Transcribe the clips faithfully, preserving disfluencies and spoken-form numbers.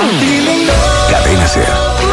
Cadena SER.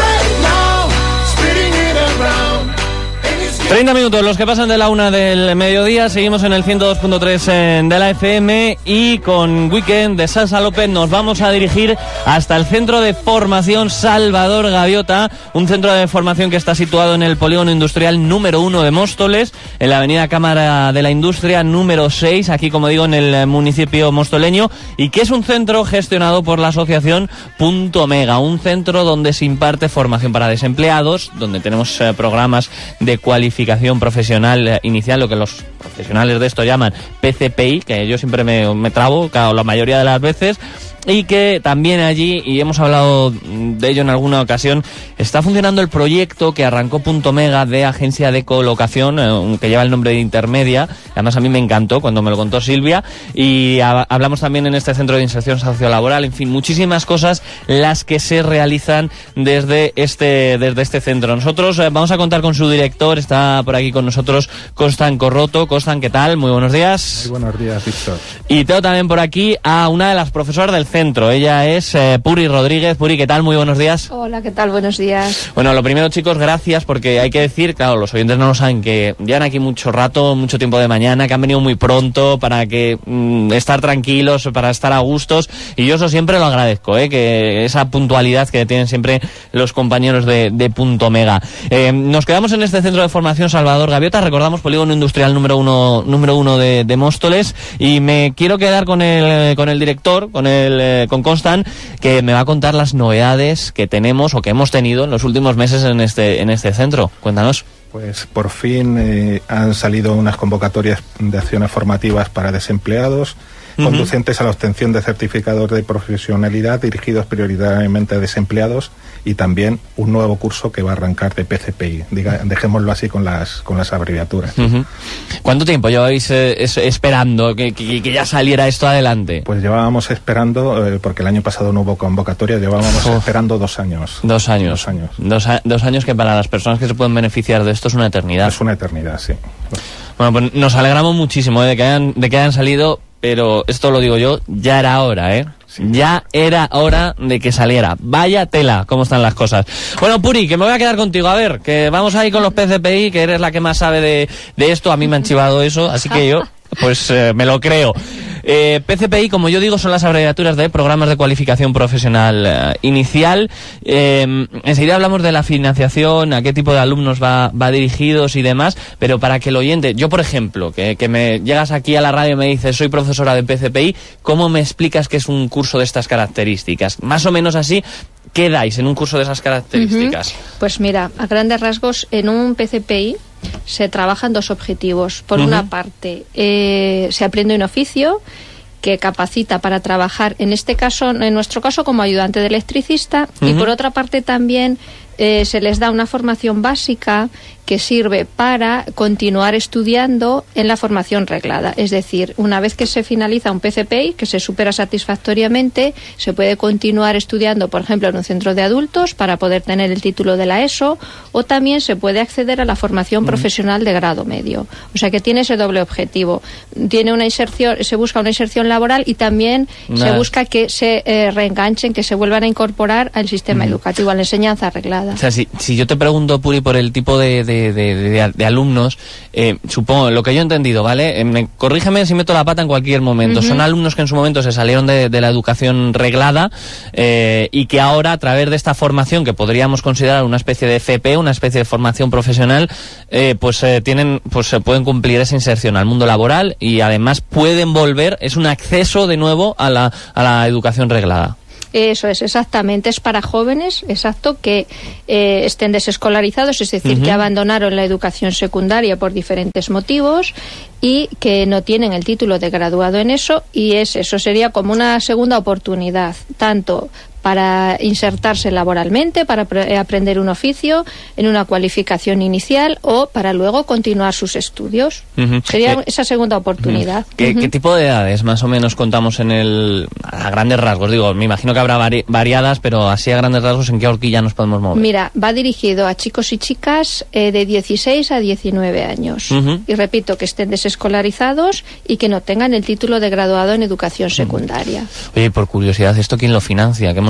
treinta minutos, los que pasan de la una del mediodía. Seguimos en el ciento dos punto tres de la F M y con Weekend de Salsa López nos vamos a dirigir hasta el Centro de Formación Salvador Gaviota, un centro de formación que está situado en el Polígono Industrial número uno de Móstoles, en la avenida Cámara de la Industria número seis, aquí como digo en el municipio mostoleño, y que es un centro gestionado por la asociación Punto Mega, un centro donde se imparte formación para desempleados, donde tenemos eh, programas de cualificación profesional inicial, lo que los profesionales de esto llaman P C P I, que yo siempre me, me trabo, claro, la mayoría de las veces, y que también allí, y hemos hablado de ello en alguna ocasión, está funcionando el proyecto que arrancó Punto Mega de agencia de colocación, eh, que lleva el nombre de Intermedia. Además a mí me encantó cuando me lo contó Silvia, y a, hablamos también en este centro de inserción sociolaboral, en fin, muchísimas cosas las que se realizan desde este desde este centro. Nosotros eh, vamos a contar con su director, está por aquí con nosotros Constan Corroto. Constan, ¿qué tal? Muy buenos días. Muy buenos días, Víctor. Y tengo también por aquí a una de las profesoras del centro. Ella es eh, Puri Rodríguez. Puri, ¿qué tal? Muy buenos días. Hola, ¿qué tal? Buenos días. Bueno, lo primero, chicos, gracias, porque hay que decir, claro, los oyentes no lo saben, que llevan aquí mucho rato, mucho tiempo de mañana, que han venido muy pronto para que mmm, estar tranquilos, para estar a gustos, y yo eso siempre lo agradezco, ¿eh? Que esa puntualidad que tienen siempre los compañeros de, de Punto Mega. Eh, nos quedamos en este centro de formación Salvador Gaviota, recordamos, Polígono Industrial número uno, número uno de, de Móstoles, y me quiero quedar con el, con el director, con el eh, con Constan, que me va a contar las novedades que tenemos o que hemos tenido en los últimos meses en este en este centro. Cuéntanos. Pues por fin eh, han salido unas convocatorias de acciones formativas para desempleados, uh-huh, conducentes a la obtención de certificados de profesionalidad dirigidos prioritariamente a desempleados, y también un nuevo curso que va a arrancar de P C P I. Diga, dejémoslo así con las con las abreviaturas. Uh-huh. ¿Cuánto tiempo lleváis eh, es, esperando que, que, que ya saliera esto adelante? Pues llevábamos esperando, eh, porque el año pasado no hubo convocatoria, llevábamos oh. esperando dos años. Dos años. Dos años. Dos, a, dos años que para las personas que se pueden beneficiar de esto es una eternidad. Es una eternidad, sí. Bueno, pues nos alegramos muchísimo eh, de que hayan, de que hayan salido, pero esto lo digo yo, ya era hora, ¿eh? Sí. Ya era hora de que saliera. Vaya tela, cómo están las cosas. Bueno, Puri, que me voy a quedar contigo. A ver, que vamos ahí con los P C P I, que eres la que más sabe de, de esto. A mí me han chivado eso, así que yo, pues eh, me lo creo. Eh, P C P I, como yo digo, son las abreviaturas de Programas de Cualificación Profesional eh, Inicial. Eh, enseguida hablamos de la financiación, a qué tipo de alumnos va, va dirigidos y demás, pero para que el oyente, yo por ejemplo, que, que me llegas aquí a la radio y me dices, soy profesora de P C P I, ¿cómo me explicas que es un curso de estas características? Más o menos así, ¿qué dais en un curso de esas características? Uh-huh. Pues mira, a grandes rasgos, en un P C P I se trabajan dos objetivos. Por uh-huh. una parte, eh, se aprende un oficio que capacita para trabajar, en este caso, en nuestro caso, como ayudante de electricista, uh-huh. y por otra parte también eh, se les da una formación básica que sirve para continuar estudiando en la formación reglada. Es decir, una vez que se finaliza un P C P I, que se supera satisfactoriamente, se puede continuar estudiando, por ejemplo, en un centro de adultos para poder tener el título de la ESO, o también se puede acceder a la formación mm. profesional de grado medio. O sea que tiene ese doble objetivo. Tiene una inserción, se busca una inserción laboral y también nah. se busca que se eh, reenganchen, que se vuelvan a incorporar al sistema mm. educativo, a la enseñanza reglada. O sea, si, si yo te pregunto, Puri, por el tipo de, de De, de, de, de alumnos, eh, supongo, lo que yo he entendido, ¿vale? Eh, me, corrígeme si meto la pata en cualquier momento. Uh-huh. Son alumnos que en su momento se salieron de, de la educación reglada eh, y que ahora, a través de esta formación, que podríamos considerar una especie de F P, una especie de formación profesional, eh, pues eh, tienen, pues se pueden cumplir esa inserción al mundo laboral y además pueden volver, es un acceso de nuevo a la, a la educación reglada. Eso es, exactamente. Es para jóvenes, exacto, que eh, estén desescolarizados, es decir, uh-huh. que abandonaron la educación secundaria por diferentes motivos y que no tienen el título de graduado en eso, y es eso sería como una segunda oportunidad, tanto para insertarse laboralmente, para pre- aprender un oficio en una cualificación inicial o para luego continuar sus estudios. Uh-huh. Sería eh, esa segunda oportunidad. ¿Qué, uh-huh. ¿Qué tipo de edades más o menos contamos en el... a grandes rasgos? Digo, me imagino que habrá vari- variadas, pero así a grandes rasgos, ¿en qué horquilla nos podemos mover? Mira, va dirigido a chicos y chicas eh, de dieciséis a diecinueve años. Uh-huh. Y repito, que estén desescolarizados y que no tengan el título de graduado en educación secundaria. Uh-huh. Oye, por curiosidad, ¿esto quién lo financia? ¿Qué hemos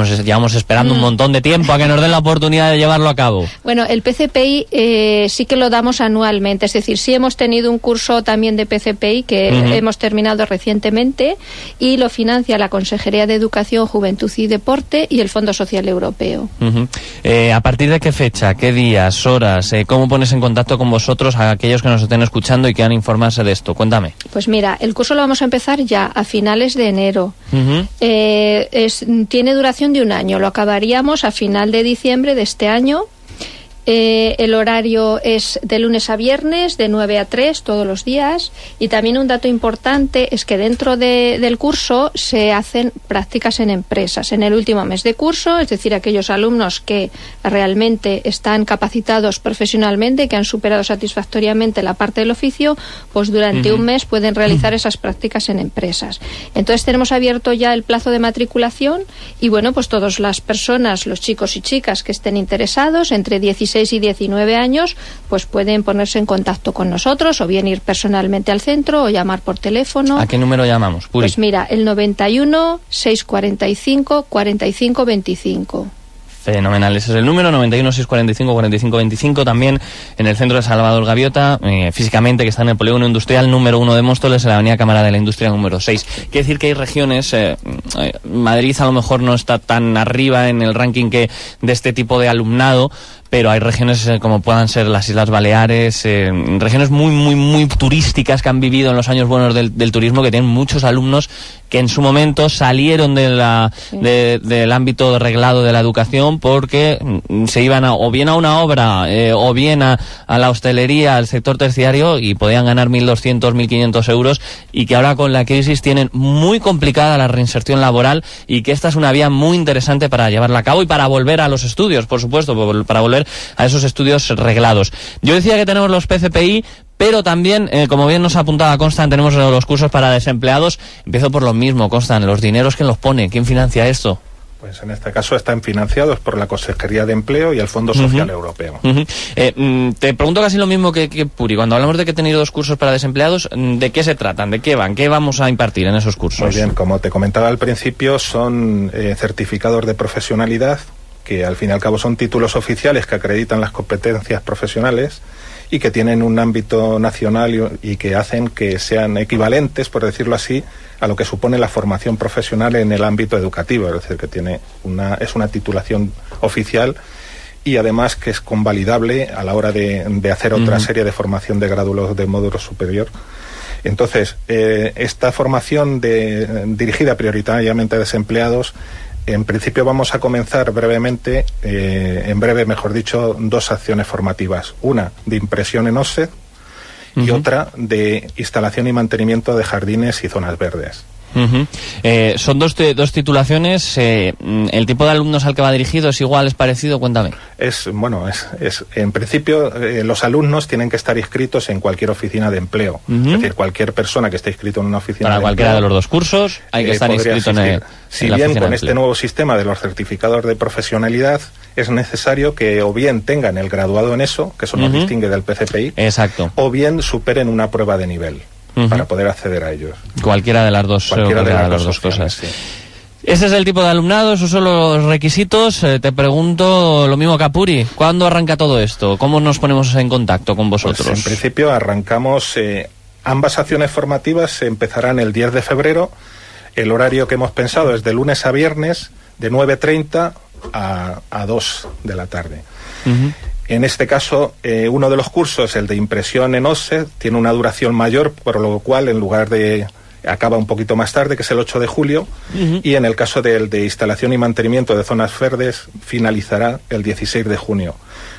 hemos, llevamos esperando mm. un montón de tiempo a que nos den la oportunidad de llevarlo a cabo. Bueno, el P C P I eh, sí que lo damos anualmente, es decir, sí hemos tenido un curso también de P C P I que uh-huh. hemos terminado recientemente y lo financia la Consejería de Educación, Juventud y Deporte y el Fondo Social Europeo. Uh-huh. Eh, ¿A partir de qué fecha, qué días, horas, eh, cómo pones en contacto con vosotros a aquellos que nos estén escuchando y quieran informarse de esto? Cuéntame. Pues mira, el curso lo vamos a empezar ya a finales de enero. Uh-huh. Eh, es, tiene duración de un año, lo acabaríamos a final de diciembre de este año. Eh, el horario es de lunes a viernes, de nueve a tres todos los días, y también un dato importante es que dentro de, del curso se hacen prácticas en empresas en el último mes de curso, es decir, aquellos alumnos que realmente están capacitados profesionalmente, que han superado satisfactoriamente la parte del oficio, pues durante uh-huh. un mes pueden realizar esas prácticas en empresas. Entonces tenemos abierto ya el plazo de matriculación y bueno, pues todas las personas, los chicos y chicas que estén interesados entre dieciséis y diecinueve años, pues pueden ponerse en contacto con nosotros o bien ir personalmente al centro o llamar por teléfono. ¿A qué número llamamos, Puri? Pues mira, el noventa y uno, seiscientos cuarenta y cinco, cuarenta y cinco veinticinco. Fenomenal, ese es el número, noventa y uno, seiscientos cuarenta y cinco, cuarenta y cinco veinticinco, también en el centro de Salvador Gaviota, eh, físicamente, que está en el polígono industrial número uno de Móstoles, en la avenida Cámara de la Industria número seis. Quiere decir que hay regiones, eh, eh, Madrid a lo mejor no está tan arriba en el ranking que de este tipo de alumnado, pero hay regiones eh, como puedan ser las Islas Baleares, eh, regiones muy, muy, muy turísticas que han vivido en los años buenos del, del turismo, que tienen muchos alumnos que en su momento salieron de la, sí. de, del ámbito reglado de la educación porque se iban a, o bien a una obra eh, o bien a, a la hostelería, al sector terciario, y podían ganar mil doscientos, mil quinientos euros, y que ahora con la crisis tienen muy complicada la reinserción laboral, y que esta es una vía muy interesante para llevarla a cabo y para volver a los estudios, por supuesto, para volver a esos estudios reglados. Yo decía que tenemos los P C P I, pero también, eh, como bien nos apuntaba Constan, tenemos los cursos para desempleados. Empiezo por lo mismo, Constan, los dineros, ¿quién los pone? ¿Quién financia esto? Pues en este caso están financiados por la Consejería de Empleo y el Fondo Social uh-huh. Europeo. Uh-huh. Eh, mm, te pregunto casi lo mismo que, que Puri. Cuando hablamos de que he tenido dos cursos para desempleados, ¿de qué se tratan? ¿De qué van? ¿Qué vamos a impartir en esos cursos? Muy bien, como te comentaba al principio, son eh, certificados de profesionalidad, que al fin y al cabo son títulos oficiales que acreditan las competencias profesionales y que tienen un ámbito nacional y, y que hacen que sean equivalentes, por decirlo así, a lo que supone la formación profesional en el ámbito educativo, es decir, que tiene una, es una titulación oficial y además que es convalidable a la hora de, de hacer otra uh-huh. serie de formación de grado de módulo superior. Entonces, eh, esta formación de, dirigida prioritariamente a desempleados, en principio vamos a comenzar brevemente, eh, en breve mejor dicho, dos acciones formativas. Una de impresión en offset y uh-huh. otra de instalación y mantenimiento de jardines y zonas verdes. Uh-huh. Eh, son dos, te, dos titulaciones. Eh, ¿El tipo de alumnos al que va dirigido es igual, es parecido? Cuéntame. Es, bueno, es, es en principio eh, los alumnos tienen que estar inscritos en cualquier oficina de empleo. Uh-huh. Es decir, cualquier persona que esté inscrito en una oficina Para de cualquiera empleo, de los dos cursos hay que eh, estar inscrito en, el, si en la bien oficina con de este empleo. nuevo sistema de los certificados de profesionalidad es necesario que o bien tengan el graduado en eso, que eso nos uh-huh. distingue del P C P I, exacto, o bien superen una prueba de nivel. Uh-huh. Para poder acceder a ellos. Cualquiera de las dos, cualquiera cualquiera de las, de las dos, dos opciones, cosas. Sí. Ese es el tipo de alumnado, esos son los requisitos. Eh, te pregunto lo mismo que a Puri, ¿cuándo arranca todo esto? ¿Cómo nos ponemos en contacto con vosotros? Pues en principio arrancamos, eh, ambas acciones formativas empezarán el diez de febrero. El horario que hemos pensado es de lunes a viernes, de nueve treinta a, a dos de la tarde. Uh-huh. En este caso, eh, uno de los cursos, el de impresión en offset, tiene una duración mayor, por lo cual en lugar de acaba un poquito más tarde, que es el ocho de julio, uh-huh. y en el caso del de instalación y mantenimiento de zonas verdes finalizará el dieciséis de junio.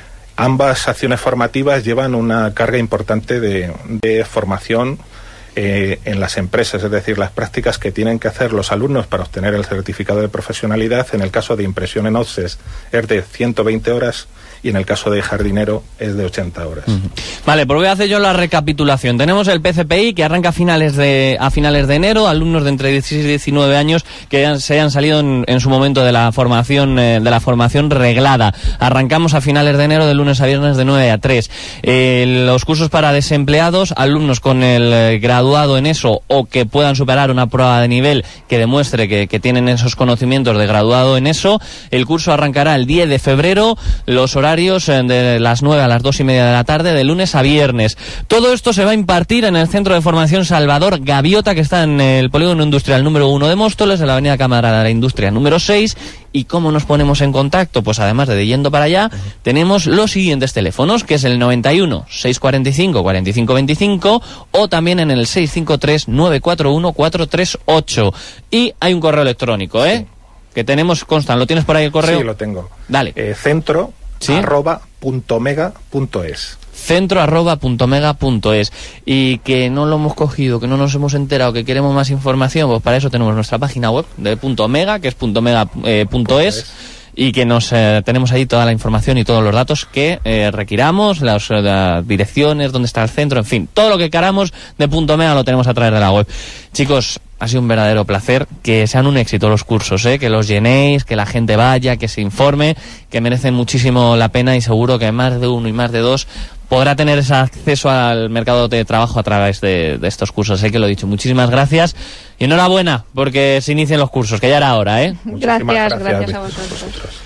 Ambas acciones formativas llevan una carga importante de, de formación eh, en las empresas, es decir, las prácticas que tienen que hacer los alumnos para obtener el certificado de profesionalidad. En el caso de impresión en offset es de ciento veinte horas y en el caso de jardinero es de ochenta horas. Uh-huh. Vale, pues voy a hacer yo la recapitulación. Tenemos el P C P I que arranca a finales de a finales de enero, alumnos de entre dieciséis y diecinueve años que han, se han salido en, en su momento de la formación eh, de la formación reglada. Arrancamos a finales de enero de lunes a viernes de nueve a tres. Eh, los cursos para desempleados, alumnos con el eh, graduado en eso o que puedan superar una prueba de nivel que demuestre que, que tienen esos conocimientos de graduado en eso. El curso arrancará el diez de febrero, los horarios eh, de las nueve a las dos y media de la tarde, de lunes a viernes. Todo esto se va a impartir en el Centro de Formación Salvador Gaviota, que está en el Polígono Industrial número uno de Móstoles, en la Avenida Cámara de la Industria número seis. ¿Y cómo nos ponemos en contacto? Pues además de yendo para allá, tenemos los siguientes teléfonos, que es el noventa y uno, seiscientos cuarenta y cinco, cuarenta y cinco veinticinco o también en el seiscientos cincuenta y tres, novecientos cuarenta y uno, cuatrocientos treinta y ocho. Y hay un correo electrónico, ¿eh? Sí. Que tenemos, Constan, ¿lo tienes por ahí el correo? Sí, lo tengo. Dale. Eh, centro, ¿sí? arroba, punto mega, punto es. centro arroba punto mega punto es. Y que no lo hemos cogido, que no nos hemos enterado, que queremos más información, pues para eso tenemos nuestra página web de punto mega, que es punto mega eh, punto es, y que nos eh, tenemos ahí toda la información y todos los datos que eh, requiramos, las, las direcciones, dónde está el centro, en fin, todo lo que queramos de punto mega lo tenemos a través de la web. Chicos, ha sido un verdadero placer, que sean un éxito los cursos, ¿eh? Que los llenéis, que la gente vaya, que se informe, que merecen muchísimo la pena y seguro que más de uno y más de dos podrá tener ese acceso al mercado de trabajo a través de, de estos cursos, sé ¿eh? Que lo he dicho. Muchísimas gracias y enhorabuena porque se inician los cursos, que ya era hora, ¿eh? Gracias, gracias, gracias a vosotros.